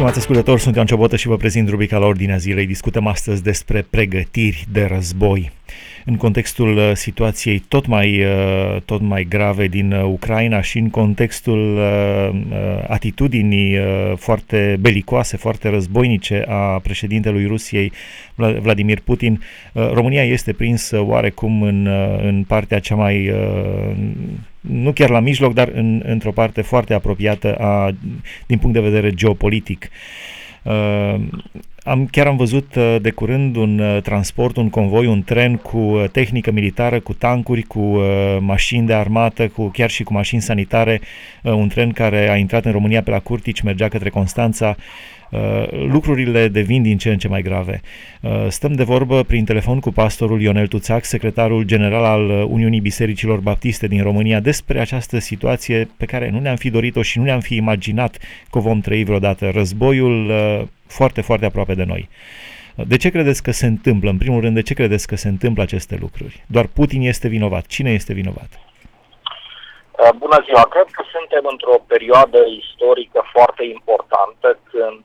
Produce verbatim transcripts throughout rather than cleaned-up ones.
Stimați ascultători, sunt Ioan Ciobotă și vă prezint rubrica la Ordinea Zilei. Discutăm astăzi despre pregătiri de război. În contextul situației tot mai, tot mai grave din Ucraina și în contextul atitudinii foarte belicoase, foarte războinice a președintelui Rusiei, Vladimir Putin, România este prinsă oarecum în, în partea cea mai, nu chiar la mijloc, dar în, într-o parte foarte apropiată a, din punct de vedere geopolitic. Uh, am, chiar am văzut uh, de curând un uh, transport, un convoi, un tren cu uh, tehnică militară, cu tancuri, cu uh, mașini de armată, cu, chiar și cu mașini sanitare, uh, un tren care a intrat în România pe la Curtici, mergea către Constanța. Uh, lucrurile devin din ce în ce mai grave. Uh, stăm de vorbă prin telefon cu pastorul Ionel Tuțac, secretarul general al Uniunii Bisericilor Baptiste din România, despre această situație pe care nu ne-am fi dorit-o și nu ne-am fi imaginat că o vom trăi vreodată. Războiul uh, foarte, foarte aproape de noi. De ce credeți că se întâmplă? În primul rând, de ce credeți că se întâmplă aceste lucruri? Doar Putin este vinovat. Cine este vinovat? Bună ziua! Cred că suntem într-o perioadă istorică foarte importantă când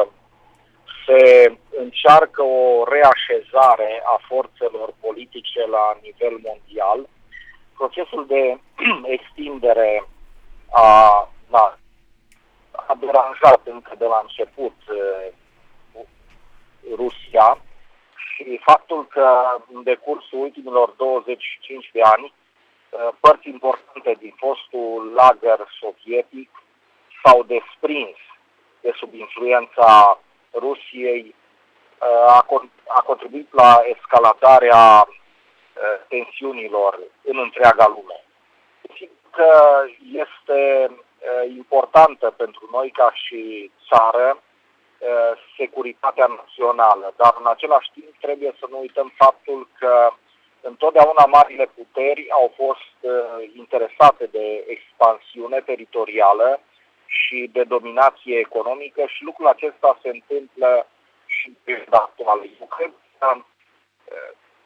se încearcă o reașezare a forțelor politice la nivel mondial. Procesul de extindere a, na, a deranjat încă de la început Rusia și faptul că în decursul ultimilor douăzeci și cinci de ani părți importante din fostul lagăr sovietic s-au desprins de sub influența Rusiei, a, a contribuit la escaladarea tensiunilor în întreaga lume. Sigur că este importantă pentru noi ca și țară securitatea națională, dar în același timp trebuie să nu uităm faptul că întotdeauna marile puteri au fost uh, interesate de expansiune teritorială și de dominație economică și lucrul acesta se întâmplă și în perioada actuală. Eu cred că uh,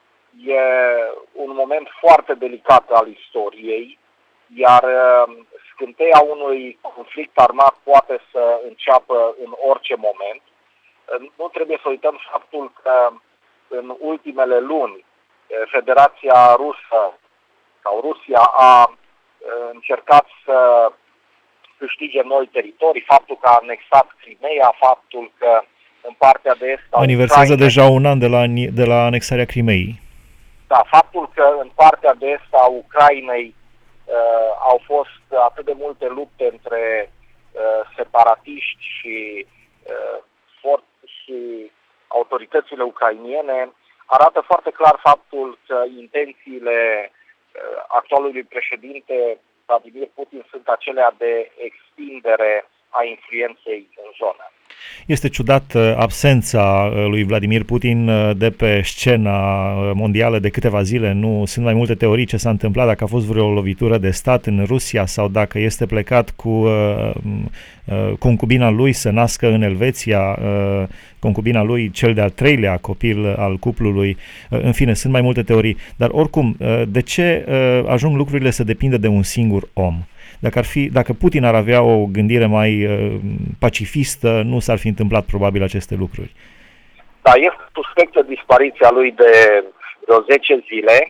e un moment foarte delicat al istoriei, iar uh, scânteia unui conflict armat poate să înceapă în orice moment. Uh, nu trebuie să uităm faptul că în ultimele luni Federația Rusă sau Rusia a încercat să câștige noi teritorii, faptul că a anexat Crimea, faptul că în partea de est a Aniversează Ucrainei, deja un an de la, de la anexarea Crimeei. Da, faptul că în partea de est a Ucrainei uh, au fost atât de multe lupte între uh, separatiști și, uh, for- și autoritățile ucrainiene arată foarte clar faptul că intențiile uh, actualului președinte Vladimir Putin sunt acelea de extindere a influenței în zonă. Este ciudat absența lui Vladimir Putin de pe scena mondială de câteva zile. Nu sunt mai multe teorii ce s-a întâmplat, dacă a fost vreo lovitură de stat în Rusia sau dacă este plecat cu uh, uh, concubina lui să nască în Elveția, uh, concubina lui, cel de-al treilea copil al cuplului. Uh, în fine, sunt mai multe teorii. Dar oricum, uh, de ce uh, ajung lucrurile să depindă de un singur om? Dacă, ar fi, dacă Putin ar avea o gândire mai uh, pacifistă, nu s-ar fi întâmplat probabil aceste lucruri. Da, este suspectă dispariția lui de vreo zece zile,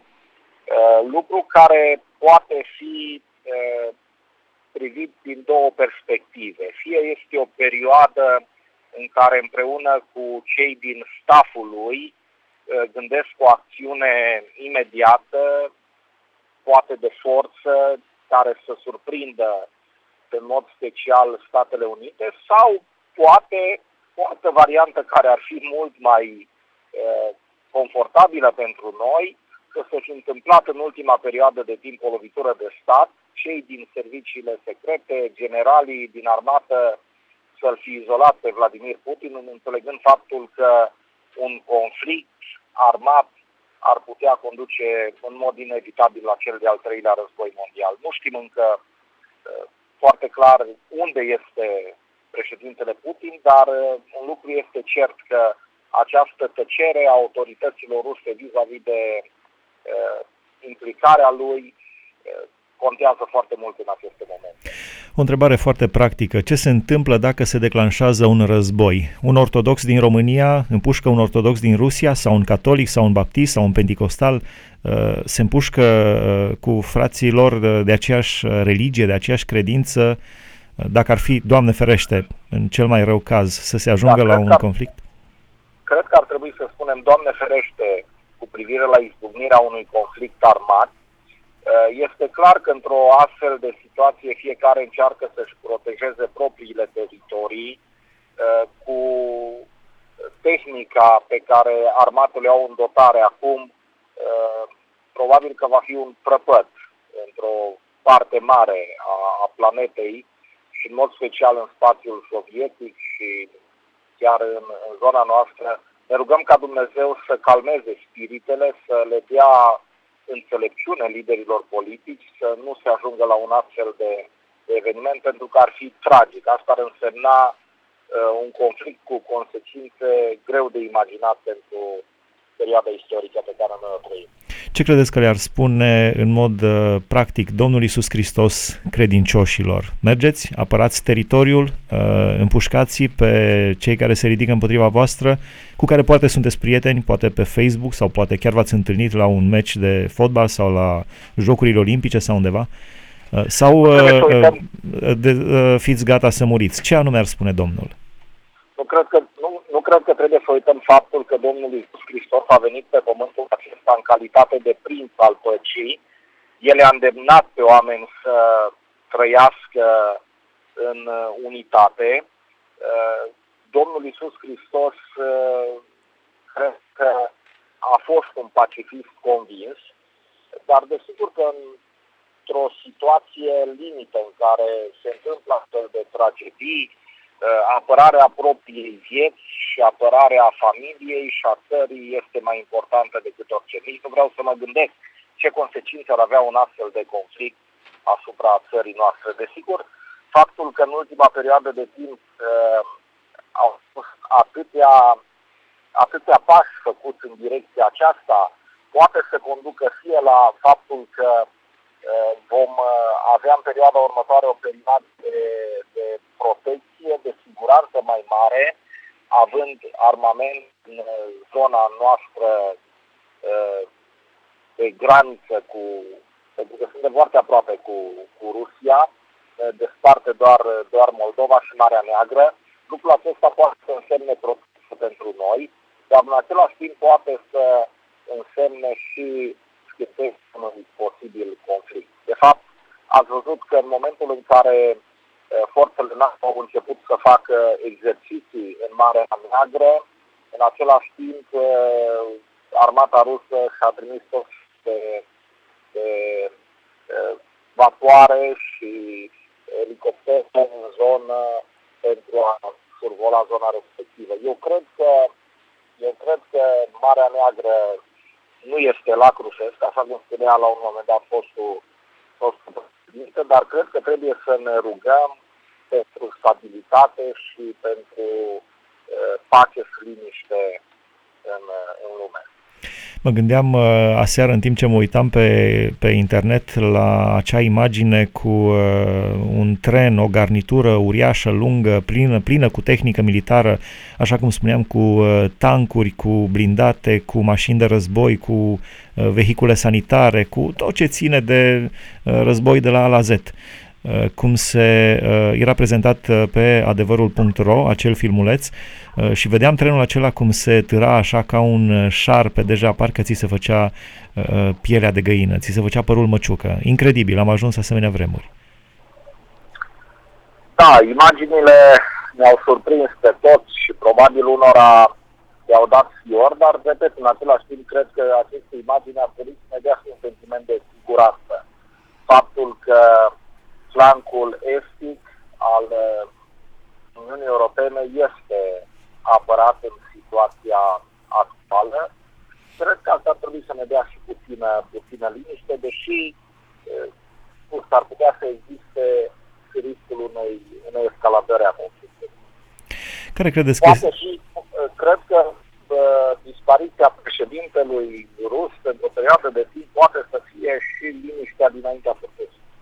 uh, lucru care poate fi uh, privit din două perspective. Fie este o perioadă în care împreună cu cei din stafful lui uh, gândesc o acțiune imediată, poate de forță, care să surprindă în mod special Statele Unite, sau poate o altă variantă care ar fi mult mai uh, confortabilă pentru noi, că s-a întâmplat în ultima perioadă de timp o lovitură de stat, cei din serviciile secrete, generalii din armată să-l fi izolat pe Vladimir Putin, înțelegând faptul că un conflict armat ar putea conduce în mod inevitabil la cel de-al treilea război mondial. Nu știm încă uh, foarte clar unde este președintele Putin, dar uh, un lucru este cert că această tăcere a autorităților ruse vis-a-vis de uh, implicarea lui uh, contează foarte mult în aceste momente. O întrebare foarte practică. Ce se întâmplă dacă se declanșează un război? Un ortodox din România împușcă un ortodox din Rusia, sau un catolic, sau un baptist, sau un penticostal, se împușcă cu frații lor de aceeași religie, de aceeași credință, dacă ar fi, Doamne ferește, în cel mai rău caz, să se ajungă da, la un ar, conflict? Cred că ar trebui să spunem, Doamne ferește, cu privire la izbucnirea unui conflict armat. Este clar că într-o astfel de situație fiecare încearcă să-și protejeze propriile teritorii cu tehnica pe care armatele au în dotare acum. Probabil că va fi un prăpăd într-o parte mare a, a planetei și în mod special în spațiul sovietic și chiar în, în zona noastră. Ne rugăm ca Dumnezeu să calmeze spiritele, să le dea înțelepciune liderilor politici, să nu se ajungă la un astfel de, de eveniment, pentru că ar fi tragic. Asta ar însemna uh, un conflict cu consecințe greu de imaginat pentru perioada istorică pe care noi o trăim. Ce credeți că le-ar spune în mod uh, practic Domnul Iisus Hristos credincioșilor? Mergeți, apărați teritoriul, uh, împușcați pe cei care se ridică împotriva voastră, cu care poate sunteți prieteni, poate pe Facebook sau poate chiar v-ați întâlnit la un meci de fotbal sau la Jocurile Olimpice sau undeva? Uh, sau uh, uh, de, uh, fiți gata să muriți? Ce anume ar spune Domnul? Nu cred că, nu, nu cred că trebuie să uităm faptul că Domnul Iisus Hristos a venit pe pământul acesta în calitate de prinț al păcii. El a îndemnat pe oameni să trăiască în unitate. Domnul Iisus Hristos cred că a fost un pacifist convins, dar desigur că într-o situație limită în care se întâmplă astfel de tragedii, apărarea propriei vieți și apărarea familiei și a țării este mai importantă decât orice. Nici nu vreau să mă gândesc ce consecințe ar avea un astfel de conflict asupra țării noastre. Desigur, faptul că în ultima perioadă de timp uh, au fost atâtea, atâtea pași făcuți în direcția aceasta, poate să conducă fie la faptul că vom avea în perioada următoare o perioadă de, de protecție, de siguranță mai mare, având armament în zona noastră de graniță cu, pentru că suntem foarte aproape cu, cu Rusia, desparte doar, doar Moldova și Marea Neagră. Lucrul acesta poate să însemne protecție pentru noi, dar în același timp poate să însemne și unui posibil conflict. De fapt, ați văzut că în momentul în care forțele NATO au început să facă exerciții în Marea Neagră, în același timp armata rusă și-a trimis toți de, de, de vapoare și elicoptere în zonă pentru a survola zona respectivă. Eu cred că, eu cred că Marea Neagră nu este lac rusesc, așa cum spunea la un moment dat fostul, fostul președinte, dar cred că trebuie să ne rugăm pentru stabilitate și pentru uh, pace și liniște în, în lume. Mă gândeam uh, aseară, în timp ce mă uitam pe, pe internet, la acea imagine cu uh, un tren, o garnitură uriașă, lungă, plină, plină cu tehnică militară, așa cum spuneam, cu uh, tancuri, cu blindate, cu mașini de război, cu uh, vehicule sanitare, cu tot ce ține de uh, război de la A la Z. Cum se uh, era prezentat pe adevărul punct ro, acel filmuleț, uh, și vedeam trenul acela cum se târa așa ca un șarpe, deja parcă ți se făcea uh, pielea de găină, ți se făcea părul măciucă. Incredibil, am ajuns asemenea vremuri. Da, imaginile ne-au surprins pe toți și probabil unora i-au dat fior, dar, repet, în același timp, cred că aceste imagini ar trebui să ne dea un sentiment de siguranță. Faptul că flancul estic al Uniunii Europene este apărat în situația actuală. Cred că asta ar trebui să ne dea și puțină, puțină liniște, deși s-ar putea să existe și riscul unei, unei escaladări a conflictului. Care credeți că Poate și, cred că uh, dispariția președintelui rus pentru o perioadă de timp poate să fie și liniștea dinaintea procesului.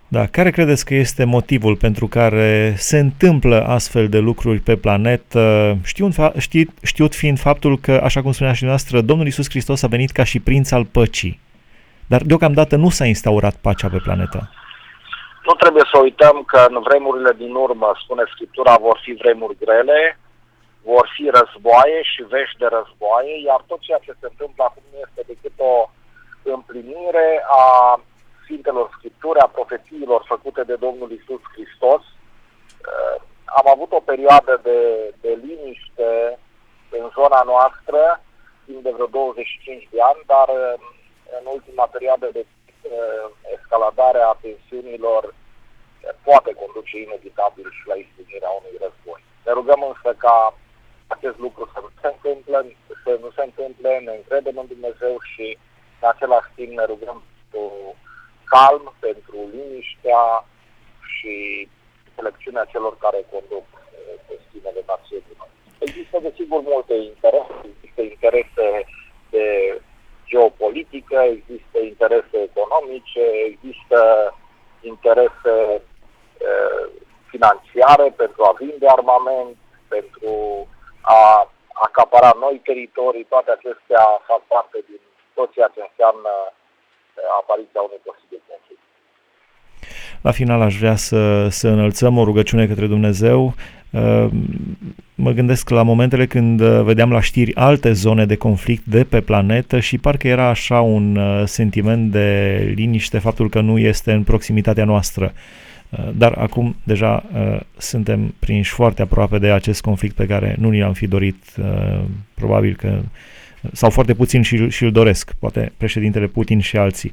Da, care credeți că este motivul pentru care se întâmplă astfel de lucruri pe planetă, știut, știut, știut fiind faptul că, așa cum spunea și noastră, Domnul Iisus Hristos a venit ca și prinț al păcii, dar deocamdată nu s-a instaurat pacea pe planetă? Nu trebuie să uităm că în vremurile din urmă, spune Scriptura, vor fi vremuri grele, vor fi războaie și vești de războaie, iar tot ceea ce se întâmplă acum nu este decât o împlinire a Sfintelor Scripturi, a profețiilor făcute de Domnul Iisus Hristos. Am avut o perioadă de, de liniște în zona noastră, timp de vreo douăzeci și cinci de ani, dar în ultima perioadă de escaladarea tensiunilor poate conduce inevitabil și la izbucnirea unui război. Ne rugăm însă ca acest lucru să nu se întâmple, să nu se întâmple, ne încredem în Dumnezeu și în același timp ne rugăm cu calm pentru liniștea și înțelepciunea celor care conduc destinele națiunii. Există desigur multe interese, există interese de geopolitică, există interese economice, există interese uh, financiare pentru a vinde armament, pentru a acapara noi teritorii. Toate acestea fac parte din tot ceea ce înseamnă apariția unui posibil conflict. La final aș vrea să, să înălțăm o rugăciune către Dumnezeu. Mă gândesc la momentele când vedeam la știri alte zone de conflict de pe planetă și parcă era așa un sentiment de liniște, faptul că nu este în proximitatea noastră. Dar acum deja suntem prinși foarte aproape de acest conflict pe care nu ni l-am fi dorit, probabil că, sau foarte puțin și, și îl doresc, poate președintele Putin și alții.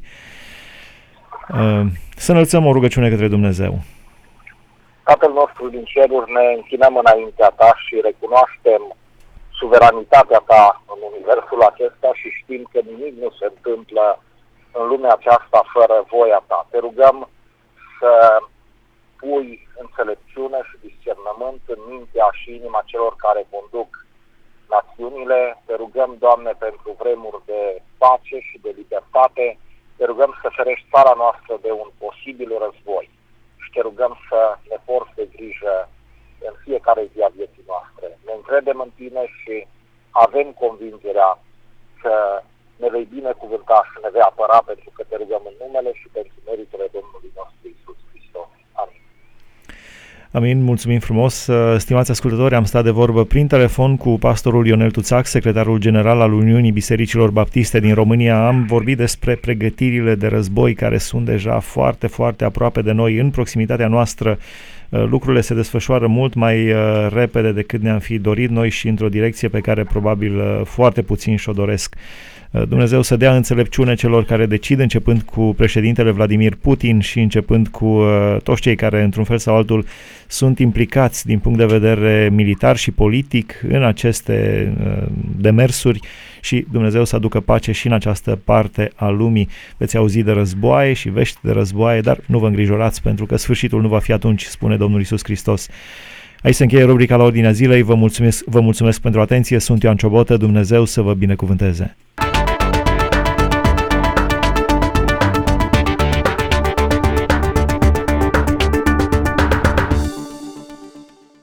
Să înălțăm o rugăciune către Dumnezeu. Tatăl nostru din ceruri, ne închinăm înaintea ta și recunoaștem suveranitatea ta în universul acesta și știm că nimic nu se întâmplă în lumea aceasta fără voia ta. Te rugăm să pui înțelepciune și discernământ în mintea și inima celor care conduc națiunile. Te rugăm, Doamne, pentru vremuri de pace și de libertate. Te rugăm să ferești țara noastră de un posibil război. Și te rugăm să ne porți de grijă în fiecare zi a vieții noastre. Ne încredem în tine și avem convingerea că ne vei binecuvânta și ne vei apăra, pentru că te rugăm în numele și pentru meritele Domnului nostru Iisus Hristos. Amin. Amin, mulțumim frumos. Stimați ascultători, am stat de vorbă prin telefon cu pastorul Ionel Tuțac, secretarul general al Uniunii Bisericilor Baptiste din România. Am vorbit despre pregătirile de război care sunt deja foarte, foarte aproape de noi, în proximitatea noastră. Lucrurile se desfășoară mult mai repede decât ne-am fi dorit noi și într-o direcție pe care probabil foarte puțin și-o doresc. Dumnezeu să dea înțelepciune celor care decid, începând cu președintele Vladimir Putin și începând cu uh, toți cei care, într-un fel sau altul, sunt implicați din punct de vedere militar și politic în aceste uh, demersuri și Dumnezeu să aducă pace și în această parte a lumii. Veți auzi de războaie și vești de războaie, dar nu vă îngrijorați, pentru că sfârșitul nu va fi atunci, spune Domnul Iisus Hristos. Aici se încheie rubrica La Ordinea Zilei. Vă mulțumesc, vă mulțumesc pentru atenție. Sunt Ioan Ciobotă. Dumnezeu să vă binecuvânteze.